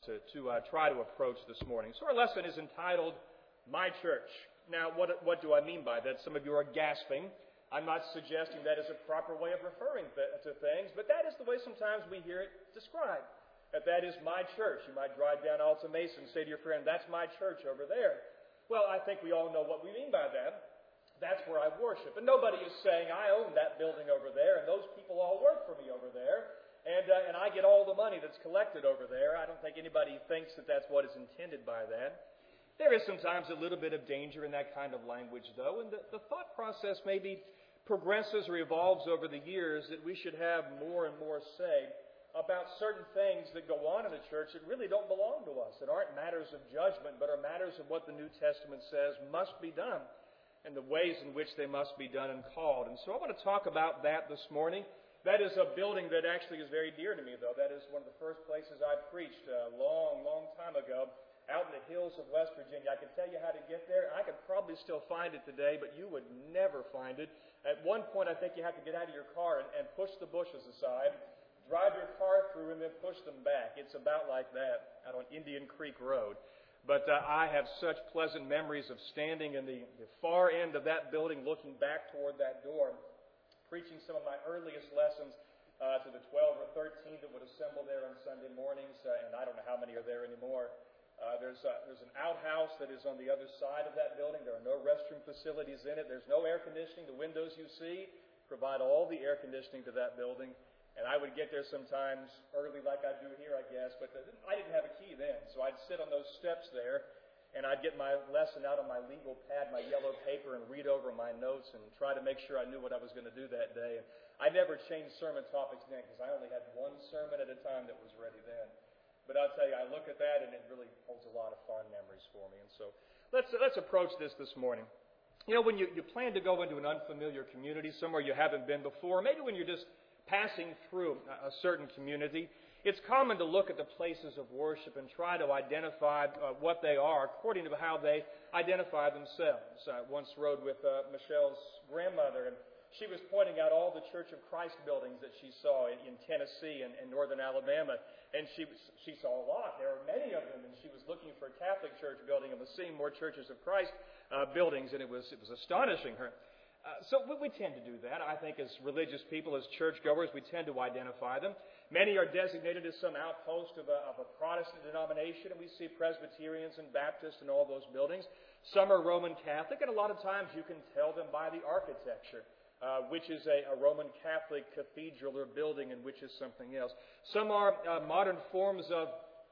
to try to approach this morning. So our lesson is entitled, My Church. Now, what do I mean by that? Some of you are gasping. I'm not suggesting that is a proper way of referring to things, but that is the way sometimes we hear it described. That is my church. You might drive down Alta Mesa and say to your friend, that's my church over there. Well, I think we all know what we mean by that. That's where I worship. And nobody is saying, I own that building over there, and those people all work for me over there, and I get all the money that's collected over there. I don't think anybody thinks that that's what is intended by that. There is sometimes a little bit of danger in that kind of language, though, and the thought process maybe progresses or evolves over the years that we should have more and more say about certain things that go on in the church that really don't belong to us, that aren't matters of judgment, but are matters of what the New Testament says must be done, and the ways in which they must be done and called. And so I want to talk about that this morning. That is a building that actually is very dear to me, though. That is one of the first places I preached a long, long time ago, out in the hills of West Virginia. I can tell you how to get there. I could probably still find it today, but you would never find it. At one point, I think you have to get out of your car and push the bushes aside, drive your car through, and then push them back. It's about like that out on Indian Creek Road. But I have such pleasant memories of standing in the far end of that building, looking back toward that door, preaching some of my earliest lessons to the 12 or 13 that would assemble there on Sunday mornings, and I don't know how many are there anymore. There's an outhouse that is on the other side of that building. There are no restroom facilities in it. There's no air conditioning. The windows you see provide all the air conditioning to that building. And I would get there sometimes early like I do here, I guess, but I didn't have a key then. So I'd sit on those steps there, and I'd get my lesson out on my legal pad, my yellow paper, and read over my notes and try to make sure I knew what I was going to do that day. And I never changed sermon topics then because I only had one sermon at a time that was ready then. But I'll tell you, I look at that, and it really holds a lot of fond memories for me. And so let's approach this morning. You know, when you plan to go into an unfamiliar community, somewhere you haven't been before, maybe when you're just passing through a certain community, it's common to look at the places of worship and try to identify what they are according to how they identify themselves. I once rode with Michelle's grandmother, and she was pointing out all the Church of Christ buildings that she saw in Tennessee and northern Alabama, and she saw a lot. There are many of them, and she was looking for a Catholic church building and was seeing more Churches of Christ buildings, and it was astonishing her. So we tend to do that. I think as religious people, as churchgoers, we tend to identify them. Many are designated as some outpost of a Protestant denomination, and we see Presbyterians and Baptists in all those buildings. Some are Roman Catholic, and a lot of times you can tell them by the architecture, which is a Roman Catholic cathedral or building and which is something else. Some are modern forms of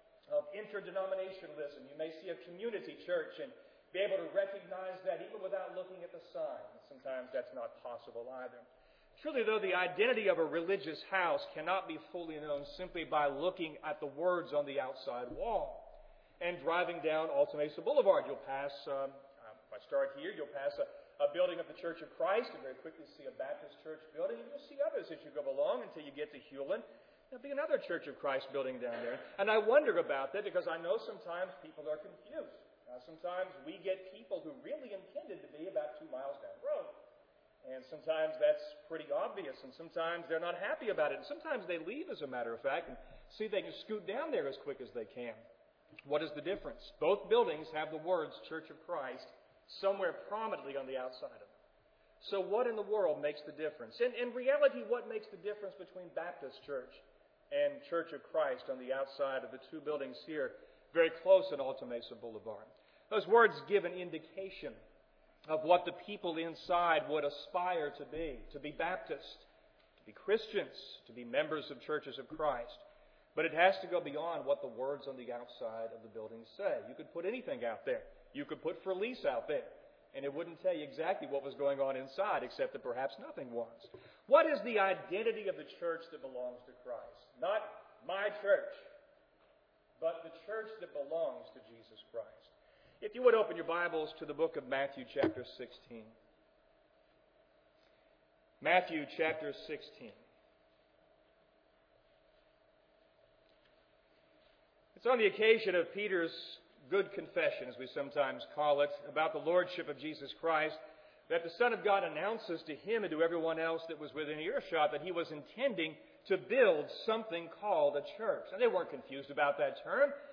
interdenominationalism. You may see a community church and be able to recognize that even without looking at the sign. Sometimes that's not possible either. Truly, though, the identity of a religious house cannot be fully known simply by looking at the words on the outside wall. And driving down Alta Mesa Boulevard, you'll pass, if I start here, you'll pass a building of the Church of Christ, and very quickly see a Baptist church building, and you'll see others as you go along until you get to Hewlin. There'll be another Church of Christ building down there. And I wonder about that because I know sometimes people are confused. Sometimes we get people who really intended to be about 2 miles down the road. And sometimes that's pretty obvious, and sometimes they're not happy about it. And sometimes they leave, as a matter of fact, and see if they can scoot down there as quick as they can. What is the difference? Both buildings have the words Church of Christ somewhere prominently on the outside of them. So what in the world makes the difference? And in reality, what makes the difference between Baptist Church and Church of Christ on the outside of the two buildings here, very close at Alta Mesa Boulevard? Those words give an indication of what the people inside would aspire to be Baptist, to be Christians, to be members of Churches of Christ. But it has to go beyond what the words on the outside of the building say. You could put anything out there. You could put for lease out there, and it wouldn't tell you exactly what was going on inside, except that perhaps nothing was. What is the identity of the church that belongs to Christ? Not my church, but the church that belongs to Jesus Christ. If you would open your Bibles to the book of Matthew chapter 16. Matthew chapter 16. It's on the occasion of Peter's good confession, as we sometimes call it, about the lordship of Jesus Christ, that the Son of God announces to him and to everyone else that was within earshot that he was intending to build something called a church. And they weren't confused about that term.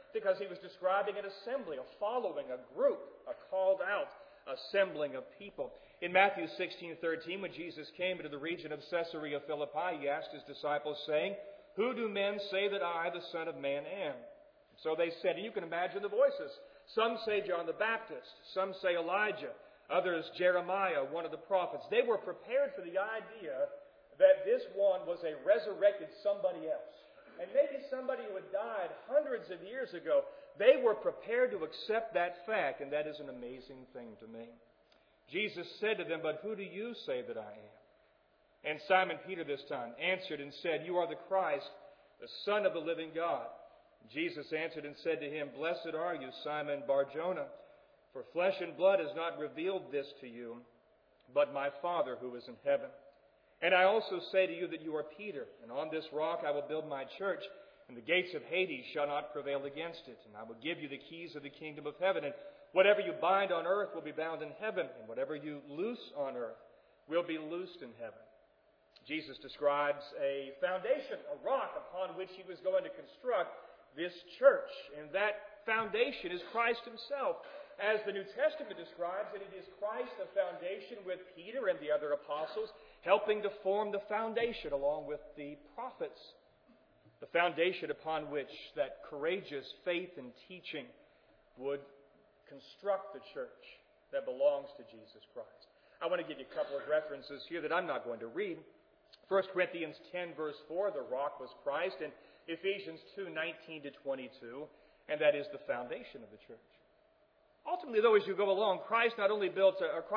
because he was describing an assembly, a following, a group, a called out assembling of people. In Matthew 16:13, when Jesus came into the region of Caesarea Philippi, he asked his disciples, saying, "Who do men say that I, the Son of Man, am?" So they said, and you can imagine the voices. Some say John the Baptist, some say Elijah, others Jeremiah, one of the prophets. They were prepared for the idea that this one was a resurrected somebody else. And maybe somebody who had died hundreds of years ago. They were prepared to accept that fact, and that is an amazing thing to me. Jesus said to them, "But who do you say that I am?" And Simon Peter this time answered and said, "You are the Christ, the Son of the living God." Jesus answered and said to him, "Blessed are you, Simon Bar-Jonah, for flesh and blood has not revealed this to you, but my Father who is in heaven. And I also say to you that you are Peter, and on this rock I will build my church, and the gates of Hades shall not prevail against it. And I will give you the keys of the kingdom of heaven, and whatever you bind on earth will be bound in heaven, and whatever you loose on earth will be loosed in heaven." Jesus describes a foundation, a rock upon which he was going to construct this church. And that foundation is Christ himself. As the New Testament describes it, it is Christ, the foundation, with Peter and the other apostles, helping to form the foundation along with the prophets. The foundation upon which that courageous faith and teaching would construct the church that belongs to Jesus Christ. I want to give you a couple of references here that I'm not going to read. 1 Corinthians 10, verse 4, the rock was Christ, and Ephesians 2, 19 to 22, and that is the foundation of the church. Ultimately, though, as you go along, Christ only built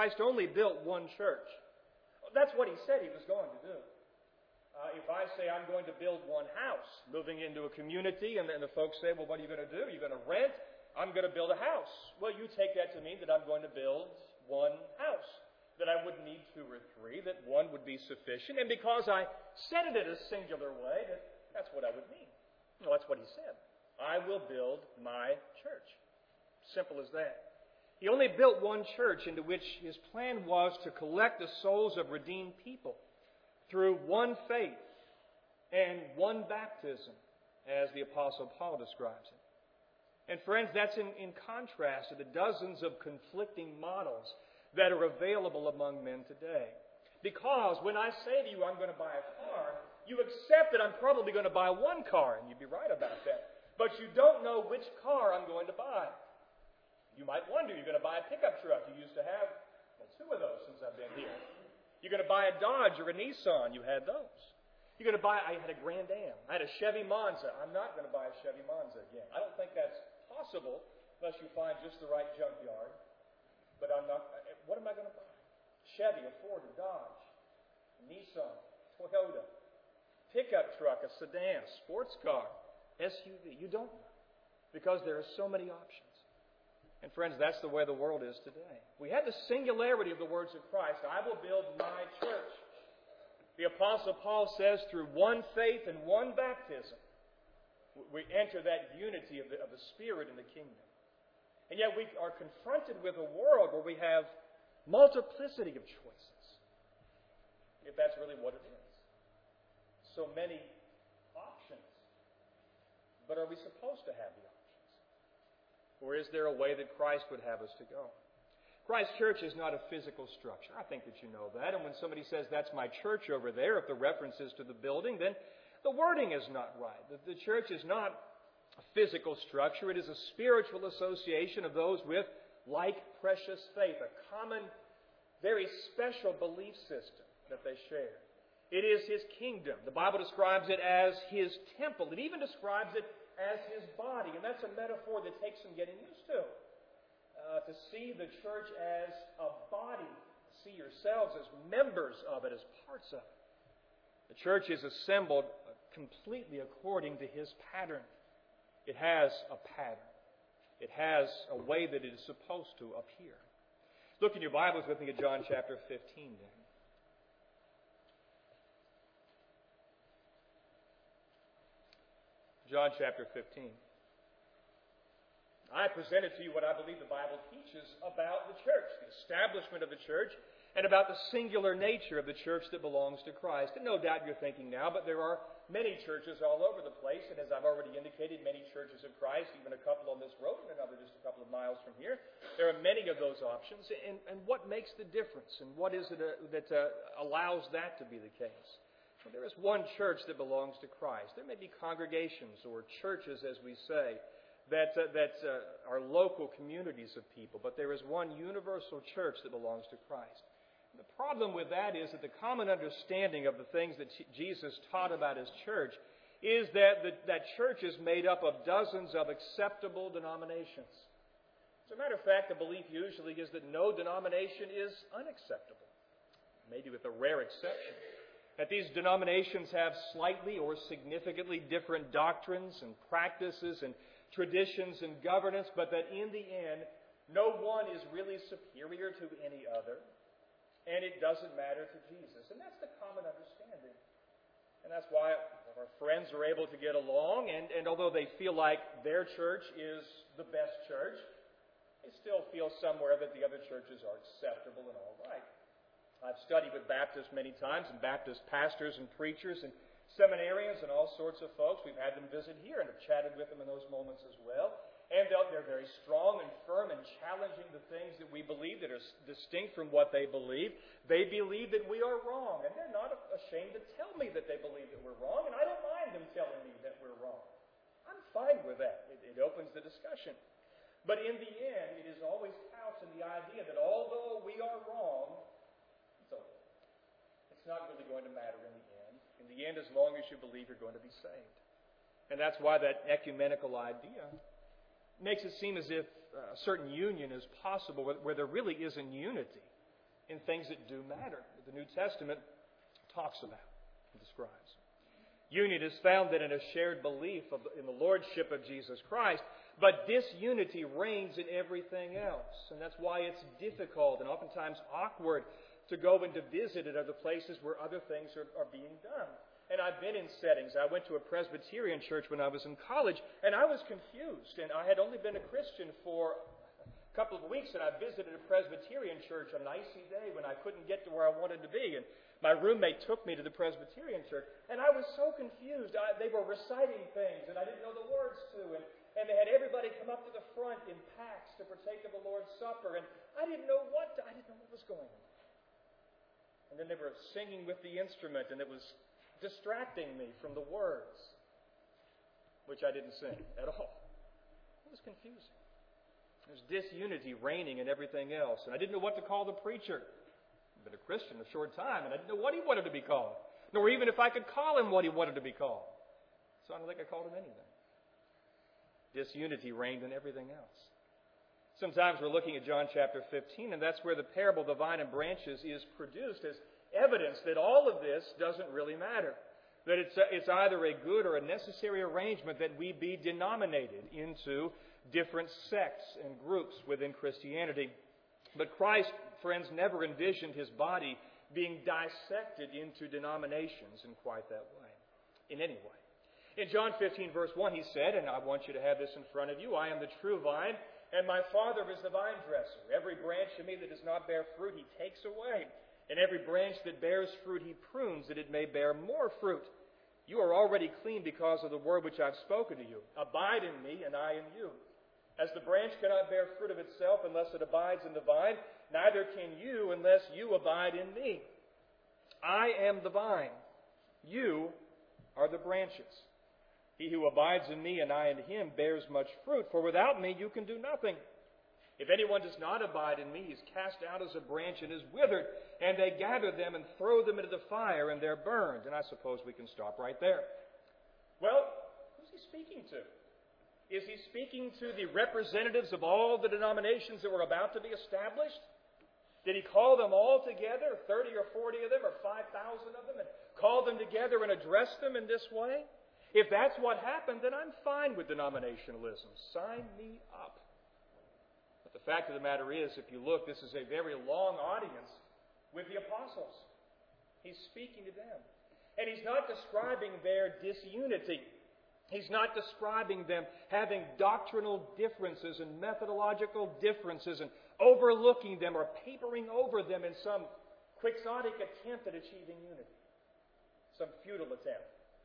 one church. That's what he said he was going to do. If I say I'm going to build one house, moving into a community, and then the folks say, "Well, what are you going to do? Are you going to rent?" "I'm going to build a house." Well, you take that to mean that I'm going to build one house, that I wouldn't need two or three, that one would be sufficient. And because I said it in a singular way, that's what I would mean. No, that's what he said. I will build my church. Simple as that. He only built one church into which his plan was to collect the souls of redeemed people through one faith and one baptism, as the Apostle Paul describes it. And friends, that's in contrast to the dozens of conflicting models that are available among men today. Because when I say to you, "I'm going to buy a car," you accept that I'm probably going to buy one car, and you'd be right about that. But you don't know which car I'm going to buy. You might wonder, you're going to buy a pickup truck. You used to have two of those since I've been here. You're going to buy a Dodge or a Nissan. You had those. You're going to buy, I had a Grand Am. I had a Chevy Monza. I'm not going to buy a Chevy Monza again. I don't think that's possible unless you find just the right junkyard. But I'm not. What am I going to buy? Chevy, a Ford, a Dodge, a Nissan, Toyota, pickup truck, a sedan, sports car, SUV. You don't know because there are so many options. And friends, that's the way the world is today. We have the singularity of the words of Christ. "I will build my church." The Apostle Paul says through one faith and one baptism, we enter that unity of the Spirit in the kingdom. And yet we are confronted with a world where we have multiplicity of choices, if that's really what it is. So many options. But are we supposed to have the options? Or is there a way that Christ would have us to go? Christ's church is not a physical structure. I think that you know that. And when somebody says, "That's my church over there," if the reference is to the building, then the wording is not right. The church is not a physical structure. It is a spiritual association of those with like precious faith, a common, very special belief system that they share. It is his kingdom. The Bible describes it as his temple. It even describes it as his body. And that's a metaphor that takes some getting used to. To see the church as a body, see yourselves as members of it, as parts of it. The church is assembled completely according to his pattern. It has a pattern. It has a way that it is supposed to appear. Look in your Bibles with me at John chapter 15 then. John chapter 15. I presented to you what I believe the Bible teaches about the church, the establishment of the church, and about the singular nature of the church that belongs to Christ. And no doubt you're thinking now, but there are many churches all over the place, and as I've already indicated, many churches of Christ, even a couple on this road and another just a couple of miles from here. There are many of those options, and what makes the difference, and what is it that allows that to be the case? Well, there is one church that belongs to Christ. There may be congregations or churches, as we say, that are local communities of people, but there is one universal church that belongs to Christ. The problem with that is that the common understanding of the things that Jesus taught about His church is that church is made up of dozens of acceptable denominations. As a matter of fact, the belief usually is that no denomination is unacceptable, maybe with a rare exception. That these denominations have slightly or significantly different doctrines and practices and traditions and governance, but that in the end, no one is really superior to any other. And it doesn't matter to Jesus. And that's the common understanding. And that's why our friends are able to get along, and although they feel like their church is the best church, they still feel somewhere that the other churches are acceptable and all right. I've studied with Baptists many times, and Baptist pastors and preachers and seminarians and all sorts of folks. We've had them visit here and have chatted with them in those moments as well. And they're very strong and firm in challenging the things that we believe that are distinct from what they believe. They believe that we are wrong, and they're not ashamed to tell me that they believe that we're wrong, and I don't mind them telling me that we're wrong. I'm fine with that. It opens the discussion. But in the end, it is always couched in the idea that although we are wrong, it's over. It's not really going to matter in the end. In the end, as long as you believe, you're going to be saved. And that's why that ecumenical idea makes it seem as if a certain union is possible where there really isn't unity in things that do matter, that the New Testament talks about and describes. Union is found then in a shared belief in the Lordship of Jesus Christ, but disunity reigns in everything else. And that's why it's difficult and oftentimes awkward to go and to visit at other places where other things are being done. And I've been in settings. I went to a Presbyterian church when I was in college, and I was confused. And I had only been a Christian for a couple of weeks, and I visited a Presbyterian church on an icy day when I couldn't get to where I wanted to be. And my roommate took me to the Presbyterian church, and I was so confused. They were reciting things that I didn't know the words to, and they had everybody come up to the front in packs to partake of the Lord's Supper, and I didn't know what was going on. And then they were singing with the instrument, and it was distracting me from the words, which I didn't sing at all. It was confusing. There's disunity reigning in everything else. And I didn't know what to call the preacher. I've been a Christian a short time, and I didn't know what he wanted to be called, nor even if I could call him what he wanted to be called. So I don't think I called him anything. Disunity reigned in everything else. Sometimes we're looking at John chapter 15, and that's where the parable of the vine and branches is produced as evidence that all of this doesn't really matter. That it's either a good or a necessary arrangement that we be denominated into different sects and groups within Christianity. But Christ, friends, never envisioned His body being dissected into denominations in quite that way, in any way. In John 15, verse 1, He said, and I want you to have this in front of you, I am the true vine, and my Father is the vine dresser. Every branch in me that does not bear fruit, He takes away. And every branch that bears fruit He prunes, that it may bear more fruit. You are already clean because of the word which I've spoken to you. Abide in me, and I in you. As the branch cannot bear fruit of itself unless it abides in the vine, neither can you unless you abide in me. I am the vine. You are the branches. He who abides in me and I in him bears much fruit, for without me you can do nothing. If anyone does not abide in me, he is cast out as a branch and is withered, and they gather them and throw them into the fire, and they're burned. And I suppose we can stop right there. Well, who's he speaking to? Is he speaking to the representatives of all the denominations that were about to be established? Did he call them all together, 30 or 40 of them, or 5,000 of them, and call them together and address them in this way? If that's what happened, then I'm fine with denominationalism. Sign me up. But the fact of the matter is, if you look, this is a very long audience with the apostles. He's speaking to them. And He's not describing their disunity. He's not describing them having doctrinal differences and methodological differences and overlooking them or papering over them in some quixotic attempt at achieving unity. Some futile attempt.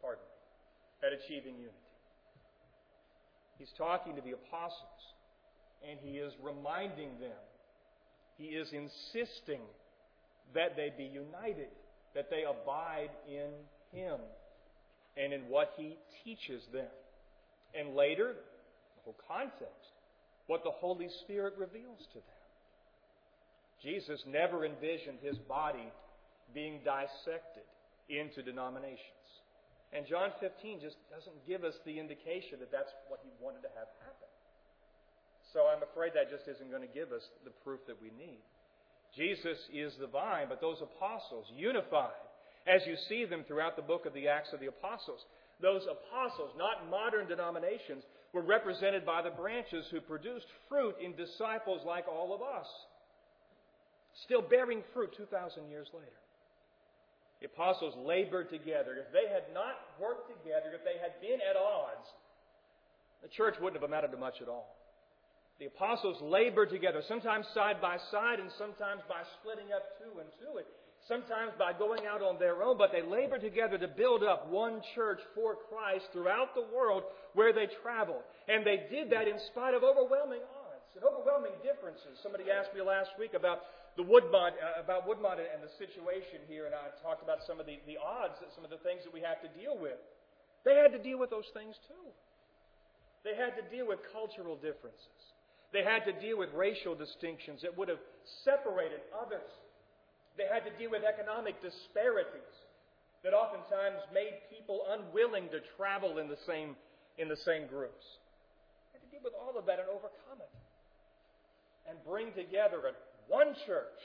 at achieving unity. He's talking to the apostles, and he is reminding them. He is insisting that they be united, that they abide in him and in what he teaches them. And later, the whole context, what the Holy Spirit reveals to them. Jesus never envisioned his body being dissected into denominations. And John 15 just doesn't give us the indication that that's what he wanted to have happen. So I'm afraid that just isn't going to give us the proof that we need. Jesus is the vine, but those apostles, unified, as you see them throughout the book of the Acts of the Apostles, those apostles, not modern denominations, were represented by the branches who produced fruit in disciples like all of us, still bearing fruit 2,000 years later. The apostles labored together. If they had not worked together, if they had been at odds, the church wouldn't have amounted to much at all. The apostles labored together, sometimes side by side and sometimes by splitting up two and two, and sometimes by going out on their own, but they labored together to build up one church for Christ throughout the world where they traveled. And they did that in spite of overwhelming odds and overwhelming differences. Somebody asked me last week about Woodmont and the situation here, and I talked about some of the odds, some of the things that we have to deal with. They had to deal with those things too. They had to deal with cultural differences. They had to deal with racial distinctions that would have separated others. They had to deal with economic disparities that oftentimes made people unwilling to travel in the same groups. They had to deal with all of that and overcome it. And bring together one church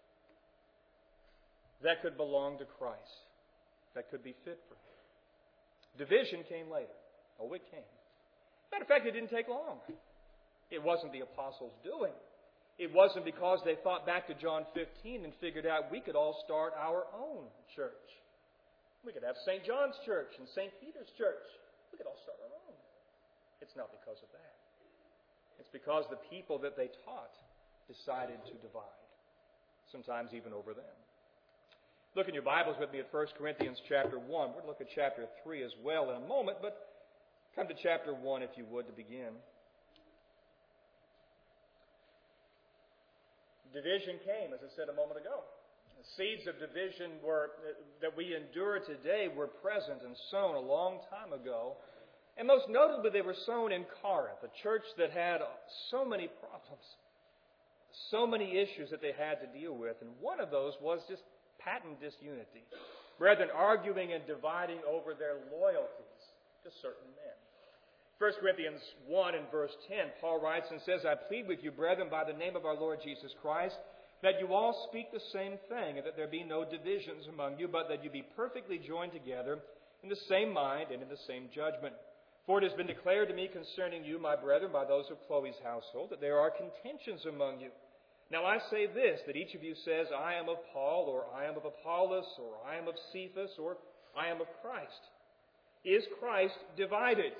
that could belong to Christ, that could be fit for him. Division came later. Oh, it came. Matter of fact, it didn't take long. It wasn't the apostles' doing. It wasn't because they thought back to John 15 and figured out we could all start our own church. We could have St. John's Church and St. Peter's Church. We could all start our own. It's not because of that. It's because the people that they taught decided to divide, sometimes even over them. Look in your Bibles with me at 1 Corinthians chapter 1. We're going to look at chapter 3 as well in a moment, but come to chapter 1 if you would to begin. Division came, as I said a moment ago. The seeds of division that we endure today were present and sown a long time ago. And most notably, they were sown in Corinth, a church that had so many problems, so many issues that they had to deal with. And one of those was just patent disunity, rather than arguing and dividing over their loyalties to certain men. 1 Corinthians 1 and verse 10, Paul writes and says, I plead with you, brethren, by the name of our Lord Jesus Christ, that you all speak the same thing, and that there be no divisions among you, but that you be perfectly joined together in the same mind and in the same judgment. For it has been declared to me concerning you, my brethren, by those of Chloe's household, that there are contentions among you. Now I say this, that each of you says, I am of Paul, or I am of Apollos, or I am of Cephas, or I am of Christ. Is Christ divided?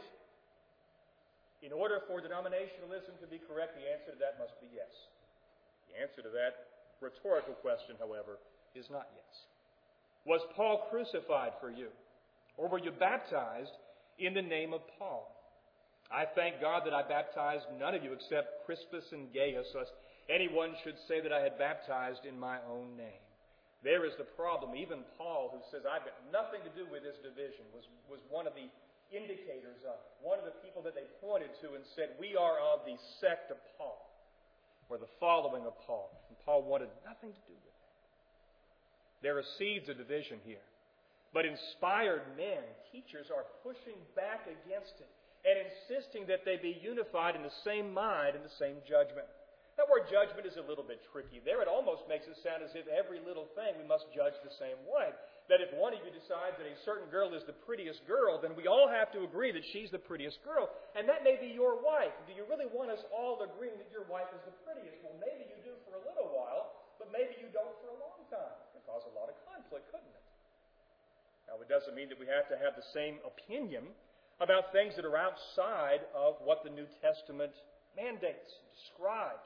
In order for denominationalism to be correct, the answer to that must be yes. The answer to that rhetorical question, however, is not yes. Was Paul crucified for you? Or were you baptized in the name of Paul? I thank God that I baptized none of you except Crispus and Gaius, lest anyone should say that I had baptized in my own name. There is the problem. Even Paul, who says, I've got nothing to do with this division, was one of the indicators of it. One of the people that they pointed to and said, we are of the sect of Paul, or the following of Paul. And Paul wanted nothing to do with that. There are seeds of division here. But inspired men, teachers, are pushing back against it and insisting that they be unified in the same mind and the same judgment. That word judgment is a little bit tricky there. It almost makes it sound as if every little thing we must judge the same way. That if one of you decides that a certain girl is the prettiest girl, then we all have to agree that she's the prettiest girl. And that may be your wife. Do you really want us all agreeing that your wife is the prettiest? Well, maybe you do for a little while, but maybe you don't for a long time. It could cause a lot of conflict, couldn't it? Now, it doesn't mean that we have to have the same opinion about things that are outside of what the New Testament mandates, describes,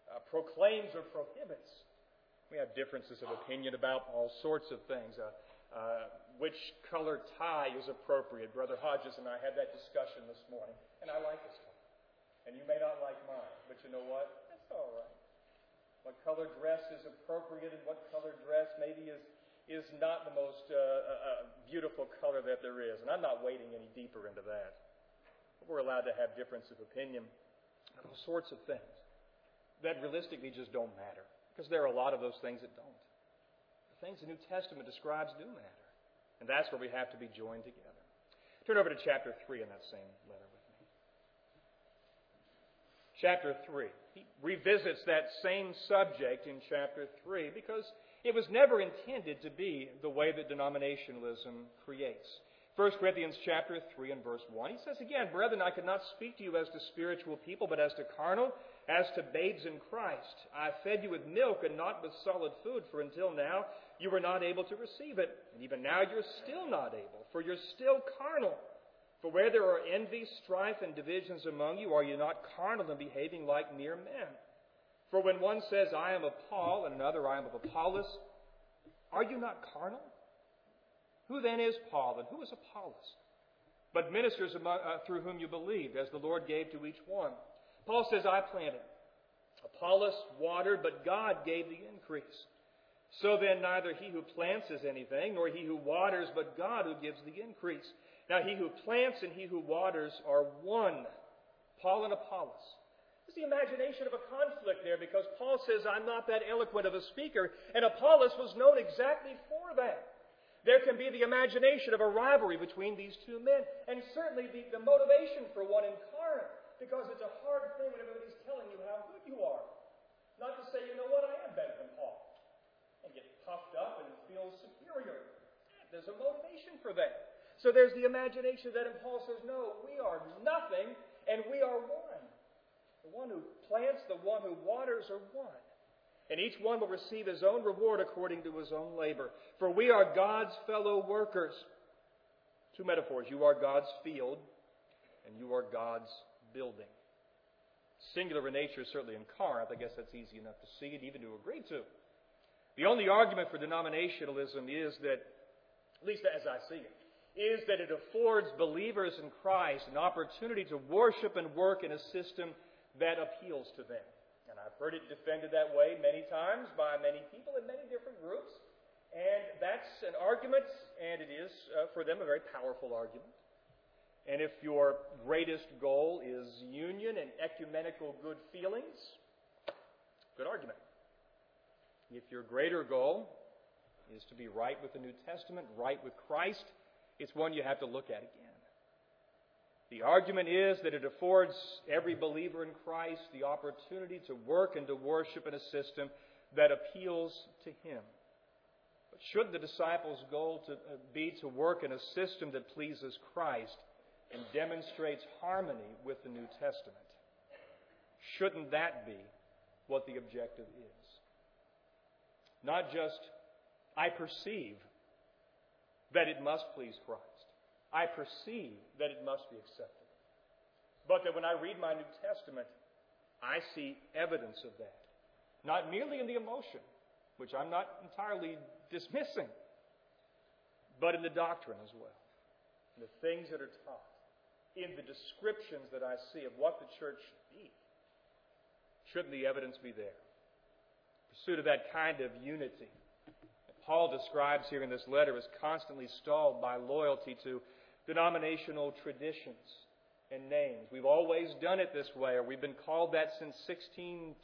proclaims or prohibits. We have differences of opinion about all sorts of things. which color tie is appropriate. Brother Hodges and I had that discussion this morning, and I like this one. And you may not like mine, but you know what? That's all right. What color dress is appropriate and what color dress maybe is not the most beautiful color that there is. And I'm not wading any deeper into that. But we're allowed to have difference of opinion on all sorts of things that realistically just don't matter, because there are a lot of those things that don't. The things the New Testament describes do matter. And that's where we have to be joined together. Turn over to chapter 3 in that same letter with me. Chapter 3. He revisits that same subject in chapter 3 because it was never intended to be the way that denominationalism creates. 1 Corinthians chapter 3 and verse 1, he says again, "Brethren, I could not speak to you as to spiritual people, but as to carnal, as to babes in Christ. I fed you with milk and not with solid food, for until now you were not able to receive it. And even now you're still not able, for you're still carnal. For where there are envy, strife, and divisions among you, are you not carnal and behaving like mere men? For when one says, I am of Paul, and another, I am of Apollos, are you not carnal? Who then is Paul, and who is Apollos? But ministers through whom you believed, as the Lord gave to each one. Paul says, I planted. Apollos watered, but God gave the increase. So then neither he who plants is anything, nor he who waters, but God who gives the increase. Now he who plants and he who waters are one, Paul and Apollos." There's the imagination of a conflict there, because Paul says, I'm not that eloquent of a speaker, and Apollos was known exactly for that. There can be the imagination of a rivalry between these two men, and certainly the motivation for one in Corinth, because it's a hard thing when everybody's telling you how good you are. Not to say, you know what, I am better than Paul, and get puffed up and feel superior. There's a motivation for that. So there's the imagination that, and Paul says, no, we are nothing, and we are one. The one who plants, the one who waters are one. And each one will receive his own reward according to his own labor. For we are God's fellow workers. Two metaphors. You are God's field, and you are God's building. Singular in nature, certainly in Corinth. I guess that's easy enough to see and even to agree to. The only argument for denominationalism is that, at least as I see it, is that it affords believers in Christ an opportunity to worship and work in a system that appeals to them. And I've heard it defended that way many times by many people in many different groups. And that's an argument, and it is, for them, a very powerful argument. And if your greatest goal is union and ecumenical good feelings, good argument. If your greater goal is to be right with the New Testament, right with Christ, it's one you have to look at again. The argument is that it affords every believer in Christ the opportunity to work and to worship in a system that appeals to Him. But shouldn't the disciples' goal be to work in a system that pleases Christ and demonstrates harmony with the New Testament? Shouldn't that be what the objective is? Not just, I perceive that it must please Christ. I perceive that it must be acceptable. But that when I read my New Testament, I see evidence of that. Not merely in the emotion, which I'm not entirely dismissing, but in the doctrine as well. In the things that are taught. In the descriptions that I see of what the church should be. Shouldn't the evidence be there? Pursuit of that kind of unity that Paul describes here in this letter is constantly stalled by loyalty to denominational traditions and names. We've always done it this way, or we've been called that since 1616.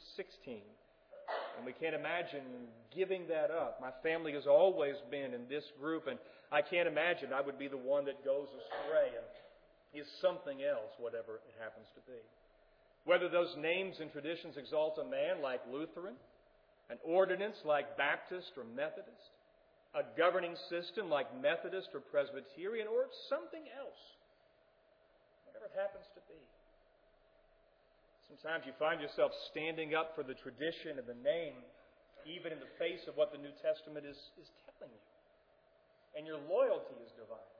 And we can't imagine giving that up. My family has always been in this group, and I can't imagine I would be the one that goes astray and is something else, whatever it happens to be. Whether those names and traditions exalt a man like Lutheran, an ordinance like Baptist or Methodist, a governing system like Methodist or Presbyterian, or something else. Whatever it happens to be. Sometimes you find yourself standing up for the tradition and the name, even in the face of what the New Testament is telling you. And your loyalty is divided.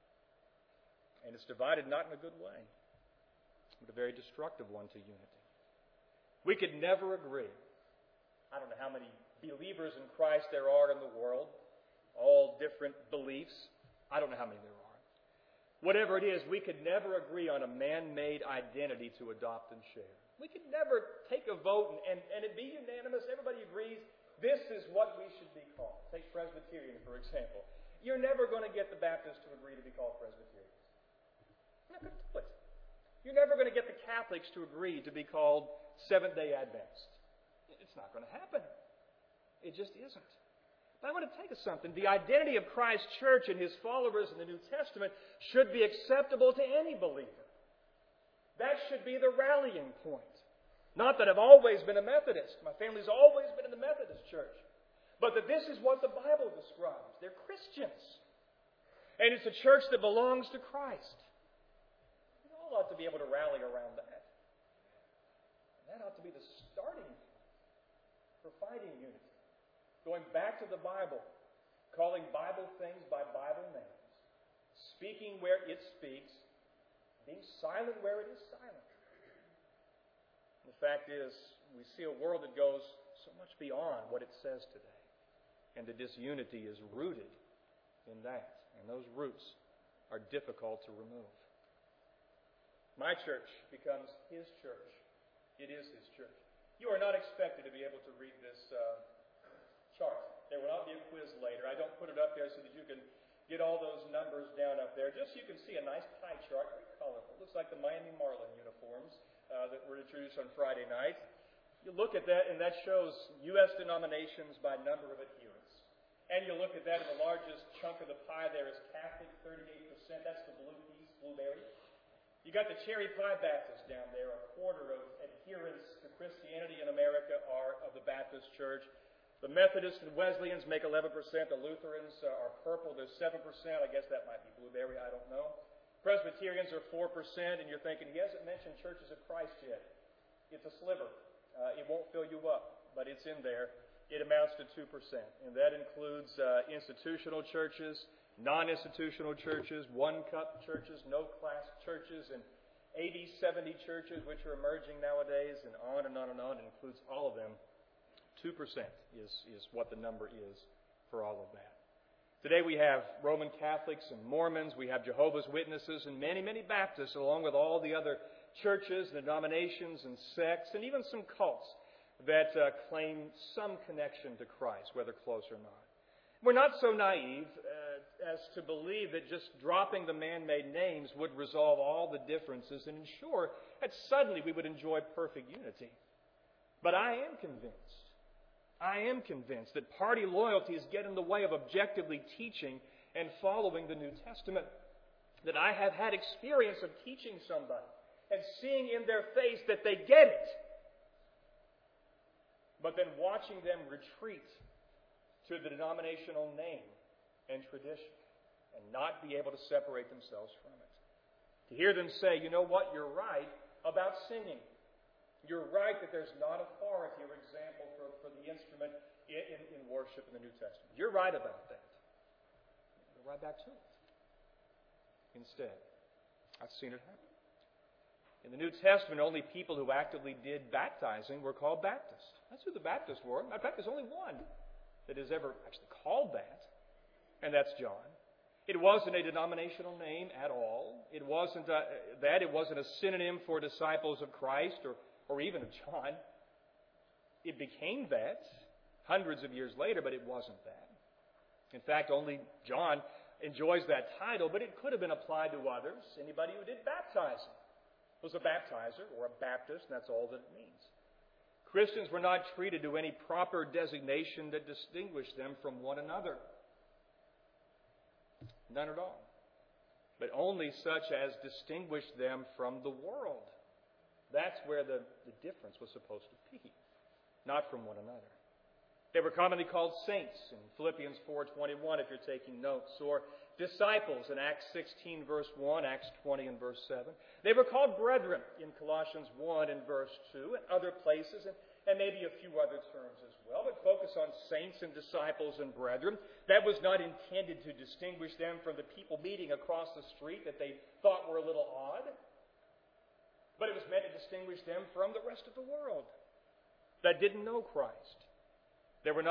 And it's divided not in a good way, but a very destructive one to unity. We could never agree. I don't know how many believers in Christ there are in the world. all different beliefs. I don't know how many there are. Whatever it is, we could never agree on a man-made identity to adopt and share. We could never take a vote and it be unanimous. Everybody agrees this is what we should be called. Take Presbyterian, for example. You're never going to get the Baptists to agree to be called Presbyterians. You're not going to do it. You're never going to get the Catholics to agree to be called Seventh-day Adventists. It's not going to happen. It just isn't. But I want to tell you something. The identity of Christ's church and His followers in the New Testament should be acceptable to any believer. That should be the rallying point. Not that I've always been a Methodist. My family's always been in the Methodist church. But that this is what the Bible describes. They're Christians. And it's a church that belongs to Christ. We all ought to be able to rally around that. And that ought to be the starting point for fighting unity. Going back to the Bible, calling Bible things by Bible names, speaking where it speaks, being silent where it is silent. The fact is, we see a world that goes so much beyond what it says today. And the disunity is rooted in that. And those roots are difficult to remove. My church becomes His church. It is His church. You are not expected to be able to read this chart. There will not be a quiz later. I don't put it up there so that you can get all those numbers down up there. Just so you can see a nice pie chart, very colorful. Looks like the Miami Marlin uniforms that were introduced on Friday night. You look at that, and that shows U.S. denominations by number of adherents. And you look at that, and the largest chunk of the pie there is Catholic, 38%. That's the blue piece, blueberry. You got the Cherry Pie Baptists down there. A quarter of adherents to Christianity in America are of the Baptist Church. The Methodists and Wesleyans make 11%. The Lutherans are purple. There's 7%. I guess that might be blueberry. I don't know. Presbyterians are 4%. And you're thinking, he hasn't mentioned Churches of Christ yet. It's a sliver. It won't fill you up, but it's in there. It amounts to 2%. And that includes institutional churches, non-institutional churches, one-cup churches, no-class churches, and 80, 70 churches which are emerging nowadays, and on and on and on. It includes all of them. 2% is what the number is for all of that. Today we have Roman Catholics and Mormons, we have Jehovah's Witnesses, and many, many Baptists, along with all the other churches, denominations, and sects, and even some cults that claim some connection to Christ, whether close or not. We're not so naive as to believe that just dropping the man-made names would resolve all the differences and ensure that suddenly we would enjoy perfect unity. But I am convinced that party loyalties get in the way of objectively teaching and following the New Testament. That I have had experience of teaching somebody and seeing in their face that they get it, but then watching them retreat to the denominational name and tradition and not be able to separate themselves from it. To hear them say, you know what, you're right about singing. You're right that there's not authority or example for the instrument in worship in the New Testament. You're right about that. Go right back to it. Instead, I've seen it happen. In the New Testament, only people who actively did baptizing were called Baptists. That's who the Baptists were. In fact, there's only one that is ever actually called that, and that's John. It wasn't a denominational name at all. It wasn't that. It wasn't a synonym for disciples of Christ or even of John. It became that hundreds of years later, but it wasn't that. In fact, only John enjoys that title, but it could have been applied to others. Anybody who did baptizing was a baptizer or a Baptist, and that's all that it means. Christians were not treated to any proper designation that distinguished them from one another. None at all. But only such as distinguished them from the world. That's where the difference was supposed to be, not from one another. They were commonly called saints in Philippians 4:21 if you're taking notes, or disciples in Acts 16 verse 1, Acts 20 and verse 7. They were called brethren in Colossians 1 and verse 2 and other places, and maybe a few other terms as well, but focus on saints and disciples and brethren. That was not intended to distinguish them from the people meeting across the street that they thought were a little odd, but it was meant to distinguish them from the rest of the world that didn't know Christ. They were not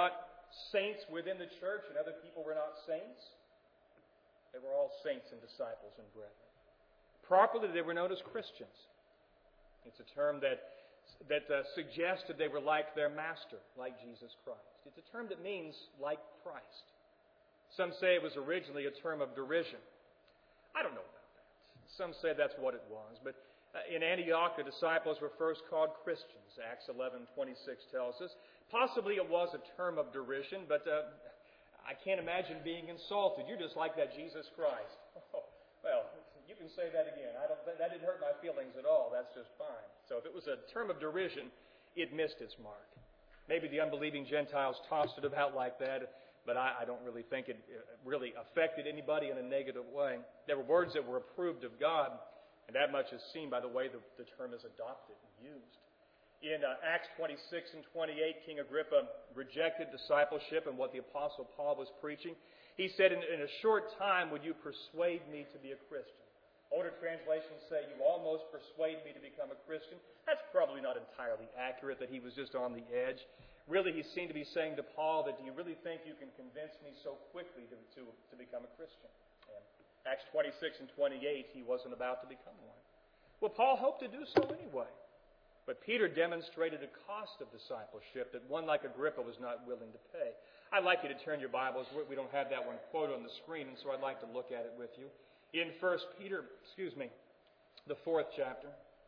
saints within the church and other people were not saints. They were all saints and disciples and brethren. Properly, they were known as Christians. It's a term that suggested they were like their master, like Jesus Christ. It's a term that means like Christ. Some say it was originally a term of derision. I don't know about that. Some say that's what it was. But in Antioch, the disciples were first called Christians. Acts 11:26 tells us. Possibly it was a term of derision, but I can't imagine being insulted. You're just like that Jesus Christ. Oh, well, you can say that again. That didn't hurt my feelings at all. That's just fine. So if it was a term of derision, it missed its mark. Maybe the unbelieving Gentiles tossed it about like that, but I don't really think it really affected anybody in a negative way. There were words that were approved of God, and that much is seen by the way the term is adopted and used. In Acts 26 and 28, King Agrippa rejected discipleship and what the Apostle Paul was preaching. He said, in a short time, would you persuade me to be a Christian? Older translations say, you almost persuade me to become a Christian. That's probably not entirely accurate, that he was just on the edge. Really, he seemed to be saying to Paul that, do you really think you can convince me so quickly to become a Christian? And Acts 26 and 28, he wasn't about to become one. Well, Paul hoped to do so anyway. But Peter demonstrated a cost of discipleship that one like Agrippa was not willing to pay. I'd like you to turn your Bibles. We don't have that one quoted on the screen, and so I'd like to look at it with you. In 1 Peter, the 4th chapter.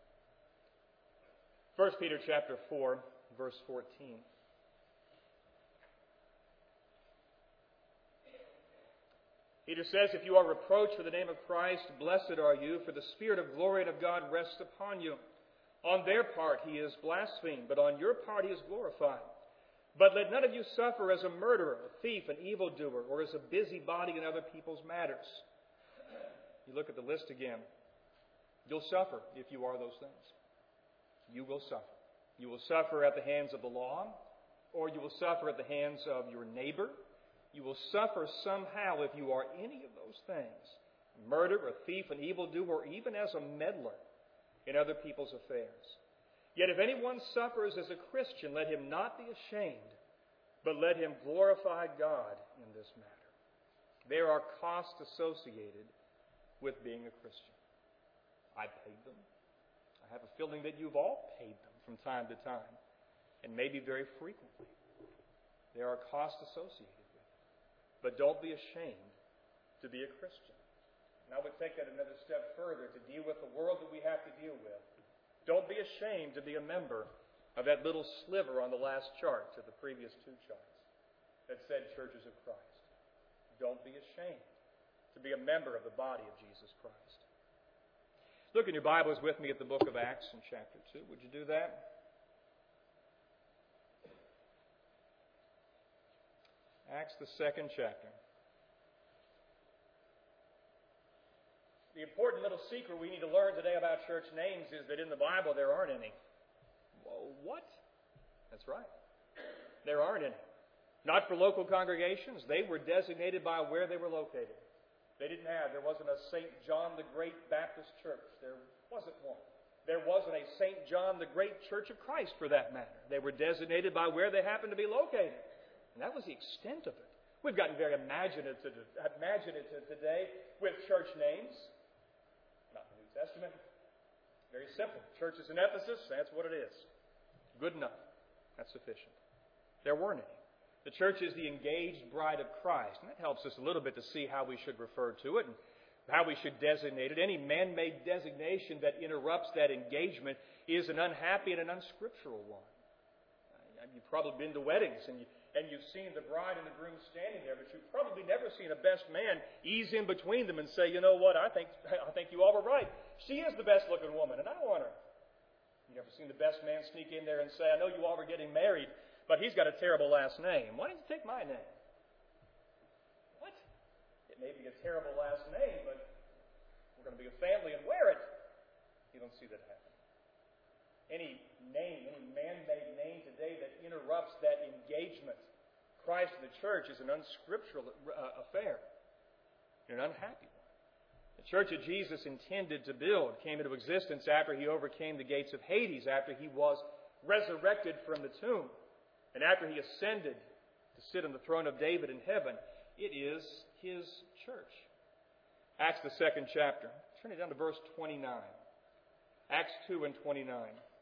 1 Peter chapter 4, verse 14. Peter says, if you are reproached for the name of Christ, blessed are you, for the Spirit of glory and of God rests upon you. On their part he is blasphemed, but on your part he is glorified. But let none of you suffer as a murderer, a thief, an evildoer, or as a busybody in other people's matters. You look at the list again. You'll suffer if you are those things. You will suffer. You will suffer at the hands of the law, or you will suffer at the hands of your neighbor. You will suffer somehow if you are any of those things. A murderer, a thief, an evildoer, or even as a meddler in other people's affairs. Yet if anyone suffers as a Christian, let him not be ashamed, but let him glorify God in this matter. There are costs associated with being a Christian. I paid them. I have a feeling that you've all paid them from time to time, and maybe very frequently. There are costs associated with it. But don't be ashamed to be a Christian. And I would take that another step further to deal with the world that we have to deal with. Don't be ashamed to be a member of that little sliver on the last chart to the previous two charts that said Churches of Christ. Don't be ashamed to be a member of the body of Jesus Christ. Look in your Bibles with me at the book of Acts in chapter 2. Would you do that? Acts, the 2nd chapter. The important little secret we need to learn today about church names is that in the Bible there aren't any. Whoa, what? That's right. There aren't any. Not for local congregations. They were designated by where they were located. There wasn't a St. John the Great Baptist Church. There wasn't one. There wasn't a St. John the Great Church of Christ for that matter. They were designated by where they happened to be located. And that was the extent of it. We've gotten very imaginative today with church names. Not the New Testament. Very simple. Churches in Ephesus, that's what it is. Good enough. That's sufficient. There weren't any. The church is the engaged bride of Christ. And that helps us a little bit to see how we should refer to it and how we should designate it. Any man-made designation that interrupts that engagement is an unhappy and an unscriptural one. You've probably been to weddings and you've seen the bride and the groom standing there, but you've probably never seen a best man ease in between them and say, you know what, I think you all were right. She is the best looking woman, and I want her. You've never seen the best man sneak in there and say, I know you all were getting married, but he's got a terrible last name. Why don't you take my name? What? It may be a terrible last name, but we're going to be a family and wear it. You don't see that happen. Any name, any man-made name today that interrupts that engagement, Christ and the church, is an unscriptural affair, an unhappy one. The church that Jesus intended to build came into existence after he overcame the gates of Hades, after he was resurrected from the tomb, and after he ascended to sit on the throne of David in heaven. It is His church. Acts, the 2nd chapter. Turn it down to verse 29. Acts 2 and 29.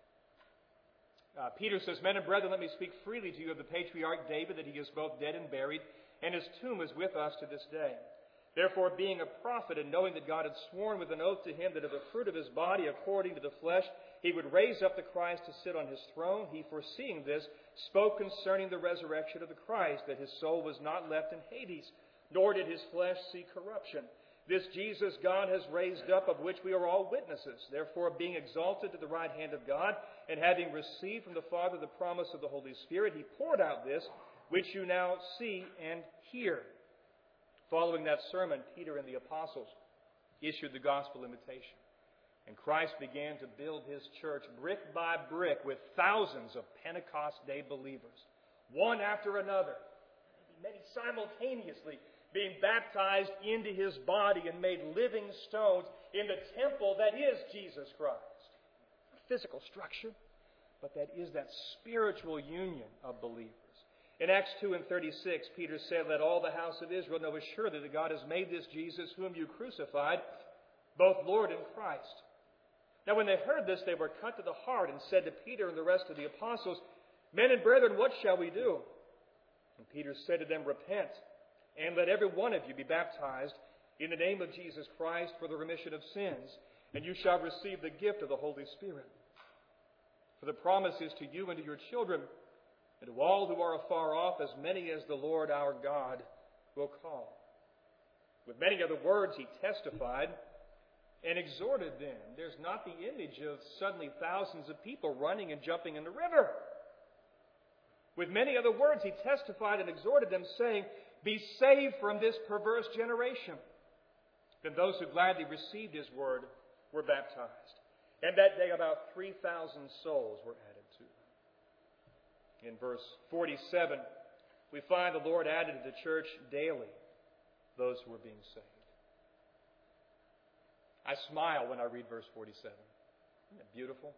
Peter says, Men and brethren, let me speak freely to you of the patriarch David, that he is both dead and buried, and his tomb is with us to this day. Therefore, being a prophet, and knowing that God had sworn with an oath to him that of the fruit of his body, according to the flesh, he would raise up the Christ to sit on his throne, he, foreseeing this, spoke concerning the resurrection of the Christ, that his soul was not left in Hades, nor did his flesh see corruption. This Jesus God has raised up, of which we are all witnesses. Therefore, being exalted to the right hand of God, and having received from the Father the promise of the Holy Spirit, he poured out this, which you now see and hear. Following that sermon, Peter and the apostles issued the gospel invitation. And Christ began to build his church brick by brick with thousands of Pentecost Day believers, one after another, many simultaneously, being baptized into his body and made living stones in the temple that is Jesus Christ. A physical structure, but that is that spiritual union of believers. In Acts 2 and 36, Peter said, Let all the house of Israel know assuredly that God has made this Jesus, whom you crucified, both Lord and Christ. Now when they heard this, they were cut to the heart and said to Peter and the rest of the apostles, Men and brethren, what shall we do? And Peter said to them, Repent, and let every one of you be baptized in the name of Jesus Christ for the remission of sins, and you shall receive the gift of the Holy Spirit. For the promise is to you and to your children, and to all who are afar off, as many as the Lord our God will call. With many other words he testified and exhorted them. There's not the image of suddenly thousands of people running and jumping in the river. With many other words he testified and exhorted them, saying, Be saved from this perverse generation. Then those who gladly received his word were baptized. And that day about 3,000 souls were added to them. In verse 47, we find the Lord added to the church daily those who were being saved. I smile when I read verse 47. Isn't it beautiful?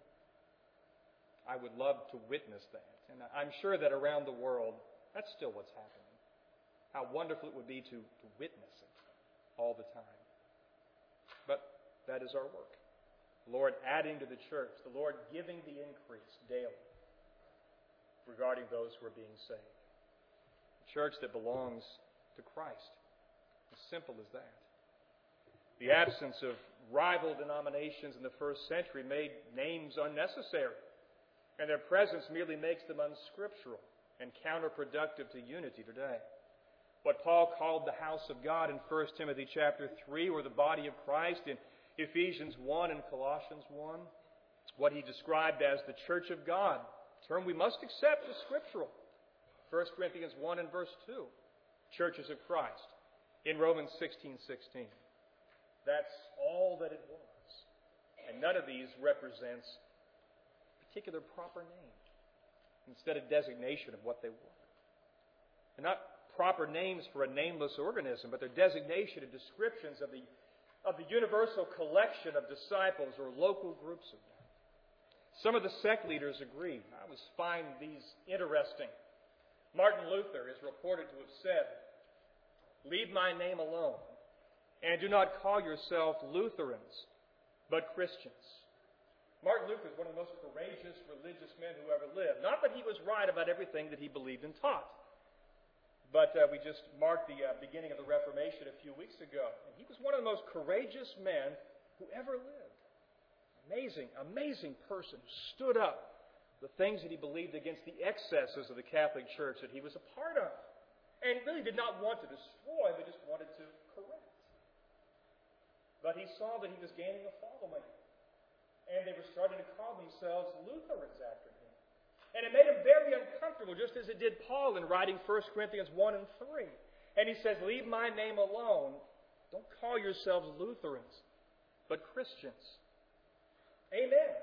I would love to witness that. And I'm sure that around the world, that's still what's happening. How wonderful it would be to witness it all the time. But that is our work. The Lord adding to the church, the Lord giving the increase daily regarding those who are being saved. A church that belongs to Christ. As simple as that. The absence of rival denominations in the first century made names unnecessary, and their presence merely makes them unscriptural and counterproductive to unity today. What Paul called the house of God in 1 Timothy chapter 3, or the body of Christ in Ephesians 1 and Colossians 1, what he described as the church of God, a term we must accept as scriptural. 1 Corinthians 1 and verse 2, churches of Christ. In Romans 16:16. That's all that it was. And none of these represents a particular proper name. Instead, a designation of what they were. They're not proper names for a nameless organism, but they're designation and descriptions of the universal collection of disciples or local groups of them. Some of the sect leaders agree. I always find these interesting. Martin Luther is reported to have said, Leave my name alone, and do not call yourself Lutherans, but Christians. Martin Luther is one of the most courageous religious men who ever lived. Not that he was right about everything that he believed and taught, but we just marked the beginning of the Reformation a few weeks ago. And he was one of the most courageous men who ever lived. Amazing, amazing person who stood up the things that he believed against the excesses of the Catholic Church that he was a part of. And really did not want to destroy, but just wanted to correct. But he saw that he was gaining a following. And they were starting to call themselves Lutherans after him. And it made him very uncomfortable, just as it did Paul in writing 1 Corinthians 1 and 3. And he says, Leave my name alone. Don't call yourselves Lutherans, but Christians. Amen.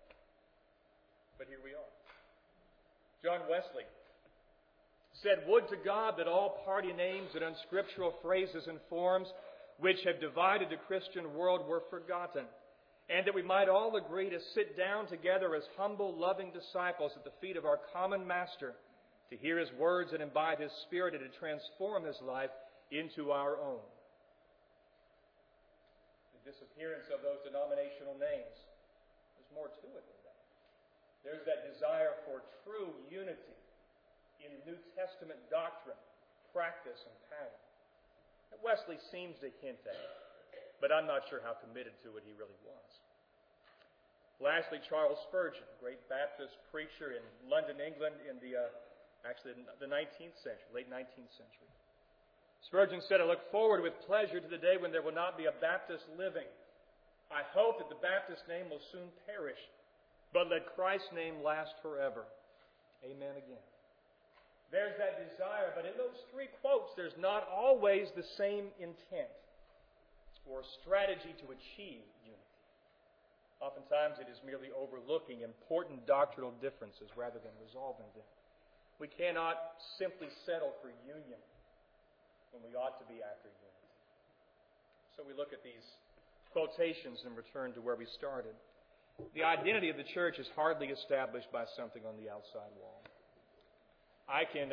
But here we are. John Wesley said, Would to God that all party names and unscriptural phrases and forms which have divided the Christian world were forgotten, and that we might all agree to sit down together as humble, loving disciples at the feet of our common Master, to hear His words and imbibe His Spirit and to transform his life into our own. The disappearance of those denominational names, there's more to it than that. There's that desire for true unity in New Testament doctrine, practice, and pattern that Wesley seems to hint at, but I'm not sure how committed to it he really was. Lastly, Charles Spurgeon, great Baptist preacher in London, England in the 19th century, late 19th century. Spurgeon said, "I look forward with pleasure to the day when there will not be a Baptist living. I hope that the Baptist name will soon perish, but let Christ's name last forever." Amen again. There's that desire, but in those three quotes, there's not always the same intent or strategy to achieve unity. Oftentimes it is merely overlooking important doctrinal differences rather than resolving them. We cannot simply settle for union when we ought to be after unity. So we look at these quotations and return to where we started. The identity of the church is hardly established by something on the outside wall. I can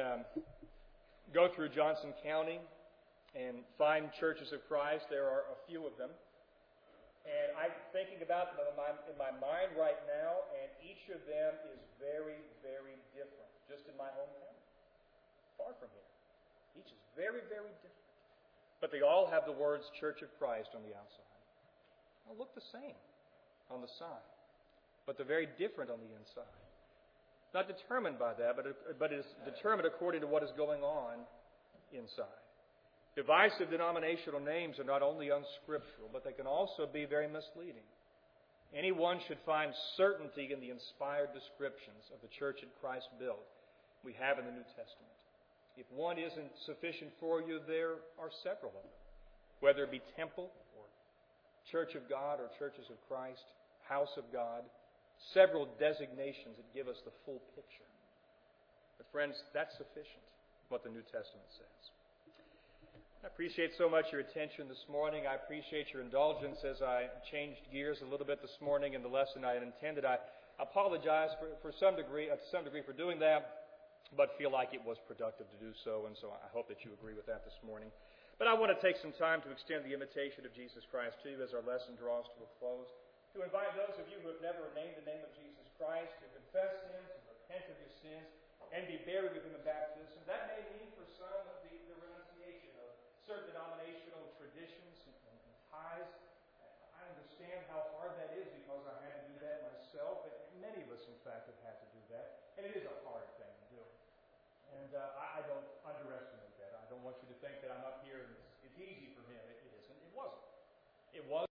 go through Johnson County and find churches of Christ. There are a few of them. And I'm thinking about them in my mind right now, and each of them is very, very different, just in my hometown. Far from here. Each is very, very different. But they all have the words Church of Christ on the outside. They'll look the same on the sign, but they're very different on the inside. Not determined by that, but it is determined according to what is going on inside. Divisive denominational names are not only unscriptural, but they can also be very misleading. Anyone should find certainty in the inspired descriptions of the church that Christ built we have in the New Testament. If one isn't sufficient for you, there are several of them, whether it be temple or Church of God or Churches of Christ, House of God, several designations that give us the full picture. But friends, that's sufficient, what the New Testament says. I appreciate so much your attention this morning. I appreciate your indulgence as I changed gears a little bit this morning in the lesson I had intended. I apologize to some degree for doing that, but feel like it was productive to do so, and so I hope that you agree with that this morning. But I want to take some time to extend the invitation of Jesus Christ to you as our lesson draws to a close, to invite those of you who have never named the name of Jesus Christ to confess sins and repent of your sins and be buried with Him in baptism. That may mean for some the renunciation of certain denominational traditions and ties. I understand how hard that is because I had to do that myself, and many of us, in fact, have had to do that. And it is a hard thing to do. And I don't underestimate that. I don't want you to think that I'm up here and it's easy for him. It isn't. It wasn't. It was.